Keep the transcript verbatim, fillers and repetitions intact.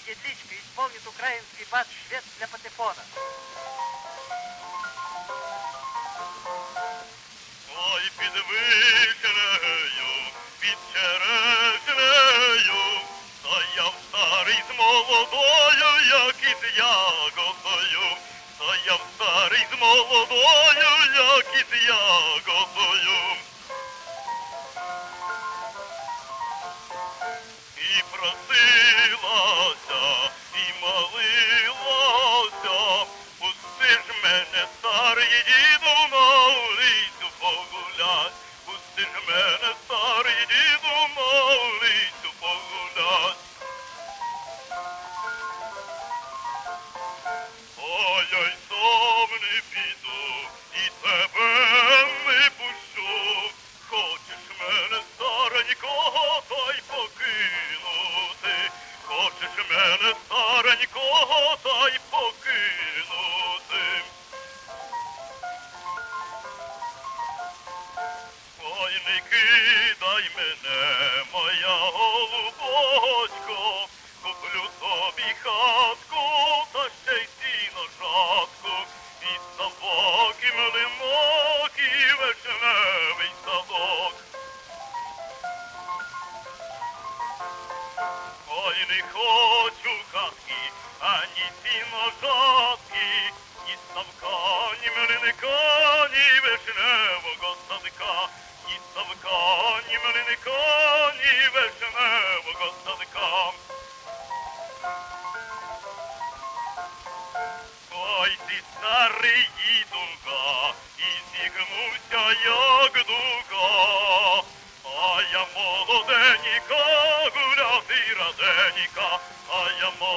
Едличка исполнит украинский бат «Швед для патефона». Ой, під вишнею, під черешнею, стояв старий з молодою, як із ягодою. Стояв старий з молодою, як із ягодою. І просилася, і молилася, пусти ж мене, старий діду, на вулицю погулять. Пусти ж мене, старий діду, на вулицю погулять. Ой-ой, сам не піду, і тебе не пущу. Хочеш мене, старенького, та й покинути. Хочеш мене, старенького, та й покинути. Ой, не кидай мене, моя голубочко, куплю тобі хатку, та ще й сіно жатку, і собаки млинок, і вишневий садок. Ой, не хочу хатки, ані сіно жатки, ні ставка, ні млинка, ні вишневого садка. Ні ставка, ні млинка, ні вишневого садка. Ой, ти старий дідунка, і зігнувся, як дуга. А я молоденька, гуляти раденька, а я молоденька.